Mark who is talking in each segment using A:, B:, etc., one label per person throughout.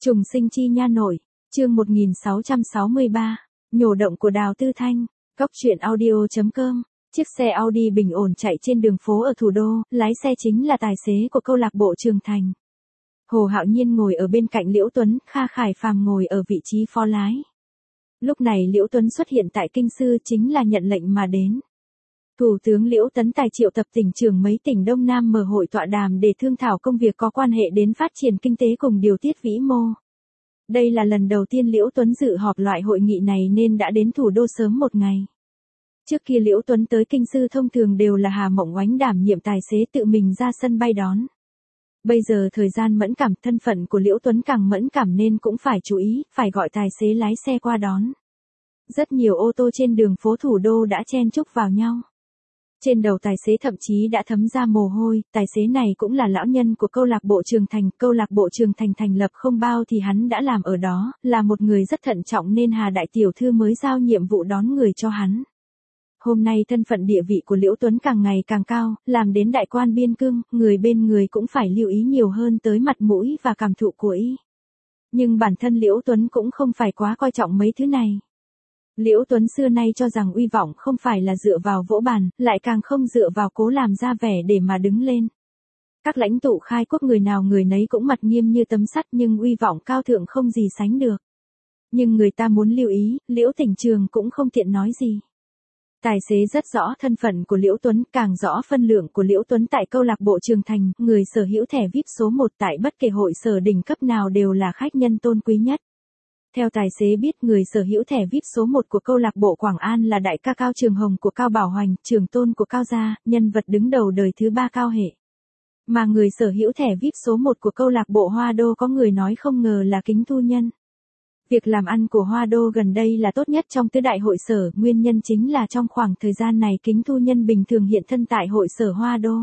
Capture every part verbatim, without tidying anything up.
A: Trùng sinh chi nha nội, chương một nghìn sáu trăm sáu mươi ba, nhổ động của Đào Tư Thanh, góc truyện audio chấm com. Chiếc xe Audi bình ổn chạy trên đường phố ở thủ đô, lái xe chính là tài xế của câu lạc bộ Trường Thành. Hồ Hạo Nhiên ngồi ở bên cạnh Liễu Tuấn, Kha Khải Phàm ngồi ở vị trí phó lái. Lúc này Liễu Tuấn xuất hiện tại kinh sư chính là nhận lệnh mà đến. Thủ tướng Liễu Tấn Tài triệu tập tỉnh trưởng mấy tỉnh Đông Nam mở hội tọa đàm để thương thảo công việc có quan hệ đến phát triển kinh tế cùng điều tiết vĩ mô. Đây là lần đầu tiên Liễu Tuấn dự họp loại hội nghị này nên đã đến thủ đô sớm một ngày. Trước kia Liễu Tuấn tới kinh sư thông thường đều là Hà Mộng Oánh đảm nhiệm tài xế tự mình ra sân bay đón. Bây giờ thời gian mẫn cảm, thân phận của Liễu Tuấn càng mẫn cảm nên cũng phải chú ý, phải gọi tài xế lái xe qua đón. Rất nhiều ô tô trên đường phố thủ đô đã chen chúc vào nhau. Trên đầu tài xế thậm chí đã thấm ra mồ hôi, tài xế này cũng là lão nhân của câu lạc bộ Trường Thành, câu lạc bộ Trường Thành thành lập không bao thì hắn đã làm ở đó, là một người rất thận trọng nên Hà đại tiểu thư mới giao nhiệm vụ đón người cho hắn. Hôm nay thân phận địa vị của Liễu Tuấn càng ngày càng cao, làm đến đại quan biên cương, người bên người cũng phải lưu ý nhiều hơn tới mặt mũi và cảm thụ của y. Nhưng bản thân Liễu Tuấn cũng không phải quá coi trọng mấy thứ này. Liễu Tuấn xưa nay cho rằng uy vọng không phải là dựa vào vỗ bàn, lại càng không dựa vào cố làm ra vẻ để mà đứng lên. Các lãnh tụ khai quốc người nào người nấy cũng mặt nghiêm như tấm sắt nhưng uy vọng cao thượng không gì sánh được. Nhưng người ta muốn lưu ý, Liễu Tỉnh Trường cũng không tiện nói gì. Tài xế rất rõ thân phận của Liễu Tuấn, càng rõ phân lượng của Liễu Tuấn tại câu lạc bộ Trường Thành, người sở hữu thẻ vi ai pi số một tại bất kể hội sở đỉnh cấp nào đều là khách nhân tôn quý nhất. Theo tài xế biết, người sở hữu thẻ vi ai pi số một của câu lạc bộ Quảng An là đại ca Cao Trường Hồng của Cao Bảo Hoành, trường tôn của Cao Gia, nhân vật đứng đầu đời thứ ba Cao Hệ. Mà người sở hữu thẻ vi ai pi số một của câu lạc bộ Hoa Đô có người nói không ngờ là Kính Thu Nhân. Việc làm ăn của Hoa Đô gần đây là tốt nhất trong tứ đại hội sở, nguyên nhân chính là trong khoảng thời gian này Kính Thu Nhân bình thường hiện thân tại hội sở Hoa Đô.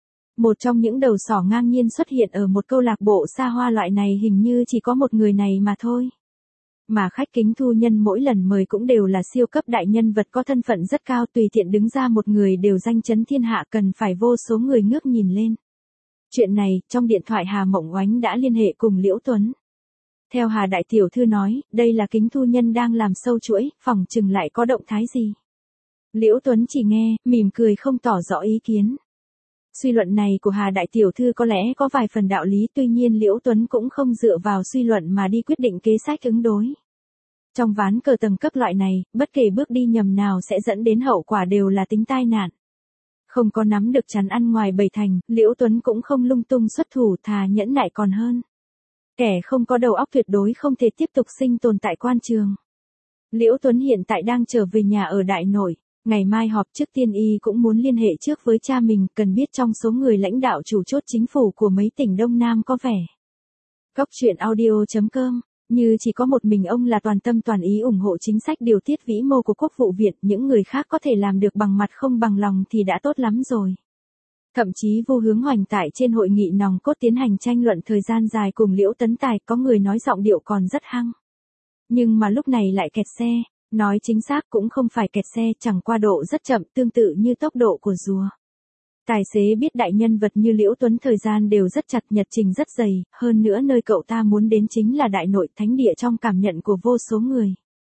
A: Một trong những đầu sỏ ngang nhiên xuất hiện ở một câu lạc bộ xa hoa loại này hình như chỉ có một người này mà thôi. Mà khách Kính Thu Nhân mỗi lần mời cũng đều là siêu cấp đại nhân vật có thân phận rất cao, tùy tiện đứng ra một người đều danh chấn thiên hạ, cần phải vô số người ngước nhìn lên. Chuyện này, trong điện thoại Hà Mộng Oánh đã liên hệ cùng Liễu Tuấn. Theo Hà đại tiểu thư nói, đây là Kính Thu Nhân đang làm sâu chuỗi, phỏng chừng lại có động thái gì. Liễu Tuấn chỉ nghe, mỉm cười không tỏ rõ ý kiến. Suy luận này của Hà đại tiểu thư có lẽ có vài phần đạo lý, tuy nhiên Liễu Tuấn cũng không dựa vào suy luận mà đi quyết định kế sách ứng đối. Trong ván cờ tầng cấp loại này, bất kể bước đi nhầm nào sẽ dẫn đến hậu quả đều là tính tai nạn. Không có nắm được chắn ăn ngoài bảy thành, Liễu Tuấn cũng không lung tung xuất thủ, thà nhẫn nại còn hơn. Kẻ không có đầu óc tuyệt đối không thể tiếp tục sinh tồn tại quan trường. Liễu Tuấn hiện tại đang trở về nhà ở Đại Nội. Ngày mai họp, trước tiên y cũng muốn liên hệ trước với cha mình, cần biết trong số người lãnh đạo chủ chốt chính phủ của mấy tỉnh Đông Nam có vẻ. Góc truyện audio chấm com, như chỉ có một mình ông là toàn tâm toàn ý ủng hộ chính sách điều tiết vĩ mô của Quốc vụ viện, những người khác có thể làm được bằng mặt không bằng lòng thì đã tốt lắm rồi. Thậm chí Vô Hướng Hoành tại trên hội nghị nòng cốt tiến hành tranh luận thời gian dài cùng Liễu Tấn Tài, có người nói giọng điệu còn rất hăng. Nhưng mà lúc này lại kẹt xe. Nói chính xác cũng không phải kẹt xe, chẳng qua độ rất chậm, tương tự như tốc độ của rùa. Tài xế biết đại nhân vật như Liễu Tuấn thời gian đều rất chặt, nhật trình rất dày, hơn nữa nơi cậu ta muốn đến chính là Đại Nội, thánh địa trong cảm nhận của vô số người.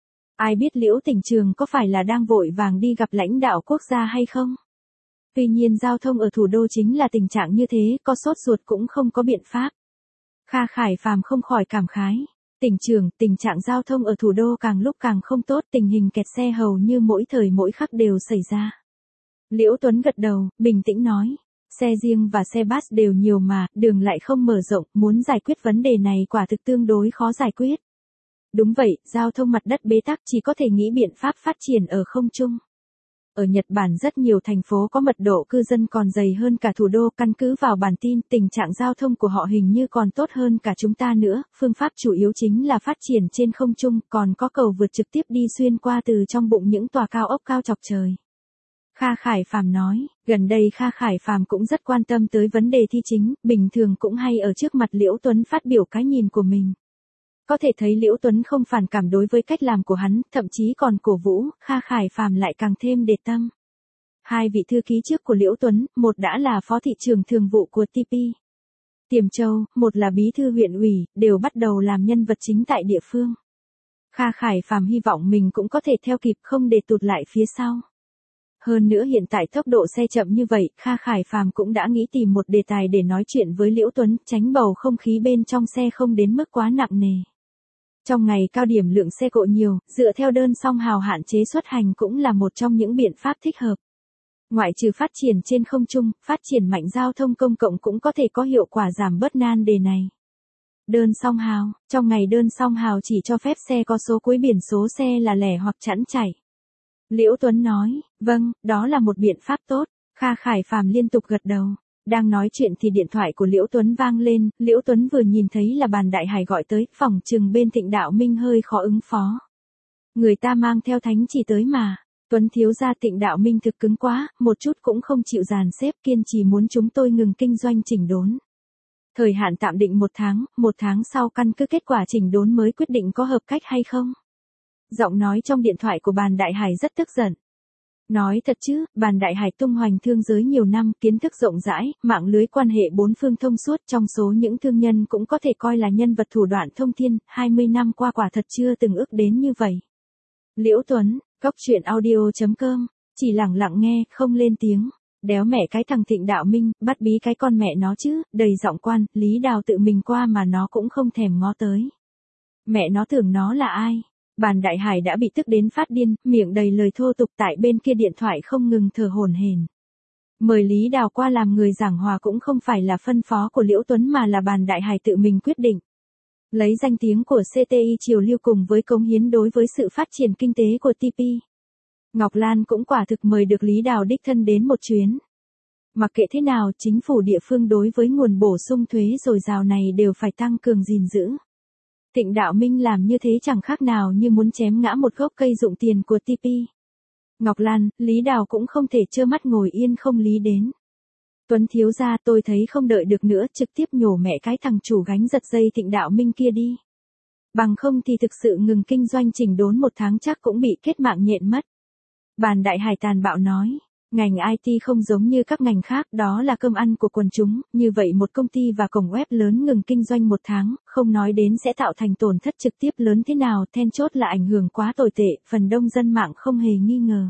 A: Ai biết Liễu Tỉnh Trường có phải là đang vội vàng đi gặp lãnh đạo quốc gia hay không? Tuy nhiên giao thông ở thủ đô chính là tình trạng như thế, có sốt ruột cũng không có biện pháp. Kha Khải Phàm không khỏi cảm khái. Tỉnh trưởng, tình trạng giao thông ở thủ đô càng lúc càng không tốt, tình hình kẹt xe hầu như mỗi thời mỗi khắc đều xảy ra. Liễu Tuấn gật đầu, bình tĩnh nói, xe riêng và xe bus đều nhiều mà, đường lại không mở rộng, muốn giải quyết vấn đề này quả thực tương đối khó giải quyết. Đúng vậy, giao thông mặt đất bế tắc, chỉ có thể nghĩ biện pháp phát triển ở không trung. Ở Nhật Bản rất nhiều thành phố có mật độ cư dân còn dày hơn cả thủ đô, căn cứ vào bản tin, tình trạng giao thông của họ hình như còn tốt hơn cả chúng ta nữa, phương pháp chủ yếu chính là phát triển trên không trung, còn có cầu vượt trực tiếp đi xuyên qua từ trong bụng những tòa cao ốc cao chọc trời. Kha Khải Phàm nói, gần đây Kha Khải Phàm cũng rất quan tâm tới vấn đề thi chính, bình thường cũng hay ở trước mặt Liễu Tuấn phát biểu cái nhìn của mình. Có thể thấy Liễu Tuấn không phản cảm đối với cách làm của hắn, thậm chí còn cổ vũ, Kha Khải Phàm lại càng thêm để tâm. Hai vị thư ký trước của Liễu Tuấn, một đã là phó thị trưởng thường vụ của tê pê. Tiềm Châu, một là bí thư huyện ủy, đều bắt đầu làm nhân vật chính tại địa phương. Kha Khải Phàm hy vọng mình cũng có thể theo kịp, không để tụt lại phía sau. Hơn nữa hiện tại tốc độ xe chậm như vậy, Kha Khải Phàm cũng đã nghĩ tìm một đề tài để nói chuyện với Liễu Tuấn, tránh bầu không khí bên trong xe không đến mức quá nặng nề. Trong ngày cao điểm lượng xe cộ nhiều, dựa theo đơn song hào hạn chế xuất hành cũng là một trong những biện pháp thích hợp. Ngoại trừ phát triển trên không trung, phát triển mạnh giao thông công cộng cũng có thể có hiệu quả giảm bớt nan đề này. Đơn song hào, trong ngày đơn song hào chỉ cho phép xe có số cuối biển số xe là lẻ hoặc chẵn chảy. Liễu Tuấn nói, vâng, đó là một biện pháp tốt. Kha Khải Phàm liên tục gật đầu. Đang nói chuyện thì điện thoại của Liễu Tuấn vang lên, Liễu Tuấn vừa nhìn thấy là Bàn Đại Hải gọi tới, phòng trừng bên Thịnh Đạo Minh hơi khó ứng phó. Người ta mang theo thánh chỉ tới mà. Tuấn thiếu gia, Thịnh Đạo Minh thực cứng quá, một chút cũng không chịu dàn xếp, kiên trì muốn chúng tôi ngừng kinh doanh chỉnh đốn. Thời hạn tạm định một tháng, một tháng sau căn cứ kết quả chỉnh đốn mới quyết định có hợp cách hay không. Giọng nói trong điện thoại của Bàn Đại Hải rất tức giận. Nói thật chứ, Bàn Đại Hải tung hoành thương giới nhiều năm, kiến thức rộng rãi, mạng lưới quan hệ bốn phương thông suốt, trong số những thương nhân cũng có thể coi là nhân vật thủ đoạn thông thiên, hai mươi năm qua quả thật chưa từng ước đến như vậy. Liễu Tuấn, Cốc Truyện Audio chấm com, chỉ lặng lặng nghe, không lên tiếng. Đéo mẹ cái thằng Thịnh Đạo Minh, bắt bí cái con mẹ nó chứ, đầy giọng quan, Lý Đào tự mình qua mà nó cũng không thèm ngó tới. Mẹ nó tưởng nó là ai? Bàn Đại Hải đã bị tức đến phát điên, miệng đầy lời thô tục, tại bên kia điện thoại không ngừng thở hổn hển. Mời Lý Đào qua làm người giảng hòa cũng không phải là phân phó của Liễu Tuấn mà là Bàn Đại Hải tự mình quyết định. Lấy danh tiếng của xê tê i Triều Lưu cùng với cống hiến đối với sự phát triển kinh tế của tê pê. Ngọc Lan cũng quả thực mời được Lý Đào đích thân đến một chuyến. Mặc kệ thế nào, chính phủ địa phương đối với nguồn bổ sung thuế dồi dào này đều phải tăng cường gìn giữ. Thịnh Đạo Minh làm như thế chẳng khác nào như muốn chém ngã một gốc cây dụng tiền của tê pê. Ngọc Lan, Lý Đào cũng không thể trơ mắt ngồi yên không lý đến. Tuấn thiếu gia, tôi thấy không đợi được nữa, trực tiếp nhổ mẹ cái thằng chủ gánh giật dây Thịnh Đạo Minh kia đi. Bằng không thì thực sự ngừng kinh doanh chỉnh đốn một tháng chắc cũng bị kết mạng nhện mất. Bàn Đại Hải tàn bạo nói, ngành i tê không giống như các ngành khác, đó là cơm ăn của quần chúng, như vậy một công ty và cổng web lớn ngừng kinh doanh một tháng, không nói đến sẽ tạo thành tổn thất trực tiếp lớn thế nào, then chốt là ảnh hưởng quá tồi tệ, phần đông dân mạng không hề nghi ngờ.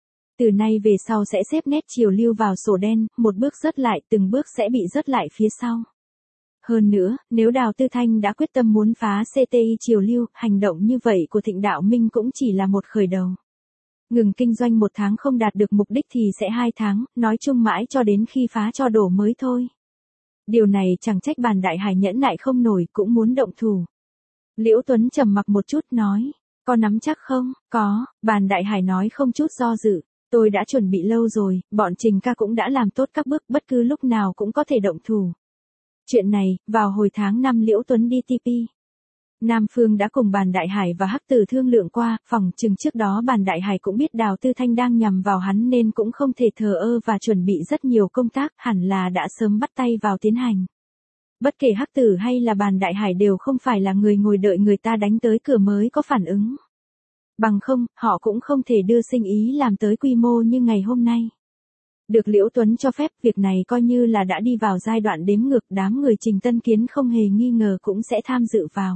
A: Từ nay về sau sẽ xếp nét Triều Lưu vào sổ đen, một bước rớt lại, từng bước sẽ bị rớt lại phía sau. Hơn nữa, nếu Đào Tư Thanh đã quyết tâm muốn phá xê tê i Triều Lưu, hành động như vậy của Thịnh Đạo Minh cũng chỉ là một khởi đầu. Ngừng kinh doanh một tháng không đạt được mục đích thì sẽ hai tháng, nói chung mãi cho đến khi phá cho đổ mới thôi. Điều này chẳng trách Bàn Đại Hải nhẫn nại không nổi, cũng muốn động thủ. Liễu Tuấn trầm mặc một chút nói, có nắm chắc không? Có, Bàn Đại Hải nói không chút do dự. Tôi đã chuẩn bị lâu rồi, bọn Trình ca cũng đã làm tốt các bước, bất cứ lúc nào cũng có thể động thủ. Chuyện này, vào hồi tháng năm Liễu Tuấn đi tê pê. Nam Phương đã cùng Bàn Đại Hải và Hắc Tử thương lượng qua, phòng chừng trước đó Bàn Đại Hải cũng biết Đào Tư Thanh đang nhằm vào hắn nên cũng không thể thờ ơ và chuẩn bị rất nhiều công tác, hẳn là đã sớm bắt tay vào tiến hành. Bất kể Hắc Tử hay là Bàn Đại Hải đều không phải là người ngồi đợi người ta đánh tới cửa mới có phản ứng. Bằng không, họ cũng không thể đưa sinh ý làm tới quy mô như ngày hôm nay. Được Liễu Tuấn cho phép, việc này coi như là đã đi vào giai đoạn đếm ngược, đám người Trình Tân Kiến không hề nghi ngờ cũng sẽ tham dự vào.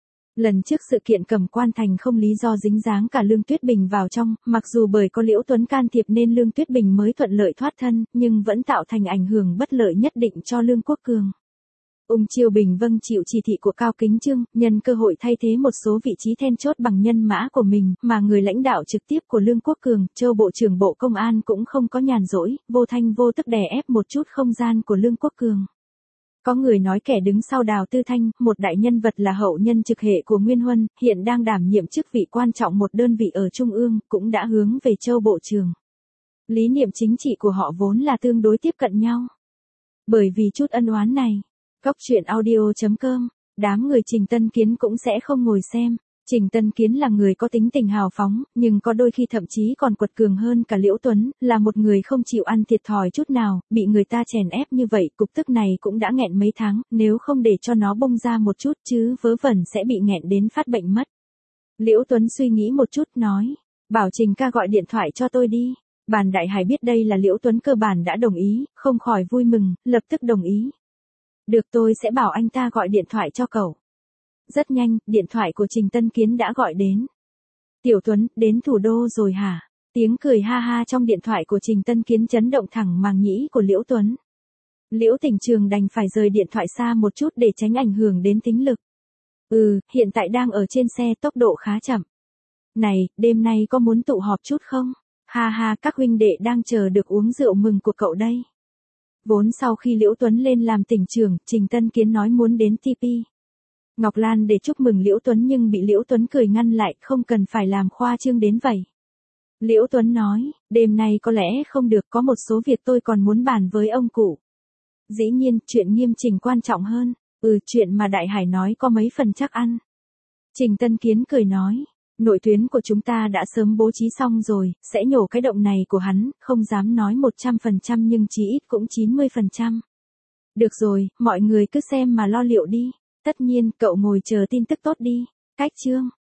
A: Lần trước sự kiện Cẩm Quan Thành không lý do dính dáng cả Lương Tuyết Bình vào trong, mặc dù bởi có Liễu Tuấn can thiệp nên Lương Tuyết Bình mới thuận lợi thoát thân, nhưng vẫn tạo thành ảnh hưởng bất lợi nhất định cho Lương Quốc Cường. Ung Chiêu Bình vâng chịu chỉ thị của Cao Kính Trương, nhân cơ hội thay thế một số vị trí then chốt bằng nhân mã của mình, mà người lãnh đạo trực tiếp của Lương Quốc Cường, Châu Bộ trưởng Bộ Công an cũng không có nhàn rỗi, vô thanh vô tức đè ép một chút không gian của Lương Quốc Cường. Có người nói kẻ đứng sau Đào Tư Thanh, một đại nhân vật là hậu nhân trực hệ của Nguyên Huân, hiện đang đảm nhiệm chức vị quan trọng một đơn vị ở Trung ương, cũng đã hướng về Châu Bộ trưởng. Lý niệm chính trị của họ vốn là tương đối tiếp cận nhau. Bởi vì chút ân oán này, Cốc Truyện Audio chấm com, đám người Trình Tân Kiến cũng sẽ không ngồi xem. Trình Tân Kiến là người có tính tình hào phóng, nhưng có đôi khi thậm chí còn quật cường hơn cả Liễu Tuấn, là một người không chịu ăn thiệt thòi chút nào, bị người ta chèn ép như vậy, cục tức này cũng đã nghẹn mấy tháng, nếu không để cho nó bung ra một chút chứ vớ vẩn sẽ bị nghẹn đến phát bệnh mất. Liễu Tuấn suy nghĩ một chút nói, bảo Trình ca gọi điện thoại cho tôi đi. Bàn Đại Hải biết đây là Liễu Tuấn cơ bản đã đồng ý, không khỏi vui mừng, lập tức đồng ý. Được, tôi sẽ bảo anh ta gọi điện thoại cho cậu. Rất nhanh, điện thoại của Trình Tân Kiến đã gọi đến. Tiểu Tuấn, đến thủ đô rồi hả? Tiếng cười ha ha trong điện thoại của Trình Tân Kiến chấn động thẳng màng nhĩ của Liễu Tuấn. Liễu Tỉnh Trường đành phải rời điện thoại xa một chút để tránh ảnh hưởng đến thính lực. Ừ, hiện tại đang ở trên xe, tốc độ khá chậm. Này, đêm nay có muốn tụ họp chút không? Ha ha, các huynh đệ đang chờ được uống rượu mừng của cậu đây. Vốn sau khi Liễu Tuấn lên làm tỉnh trưởng, Trình Tân Kiến nói muốn đến tê pê Ngọc Lan để chúc mừng Liễu Tuấn nhưng bị Liễu Tuấn cười ngăn lại, không cần phải làm khoa trương đến vậy. Liễu Tuấn nói, đêm nay có lẽ không được, có một số việc tôi còn muốn bàn với ông cụ. Dĩ nhiên, chuyện nghiêm chỉnh quan trọng hơn. Ừ, chuyện mà Đại Hải nói có mấy phần chắc ăn. Trình Tân Kiến cười nói, nội tuyến của chúng ta đã sớm bố trí xong rồi, sẽ nhổ cái động này của hắn, không dám nói một trăm phần trăm nhưng chí ít cũng chín mươi phần trăm. Được rồi, mọi người cứ xem mà lo liệu đi. Tất nhiên, cậu ngồi chờ tin tức tốt đi. Cách chương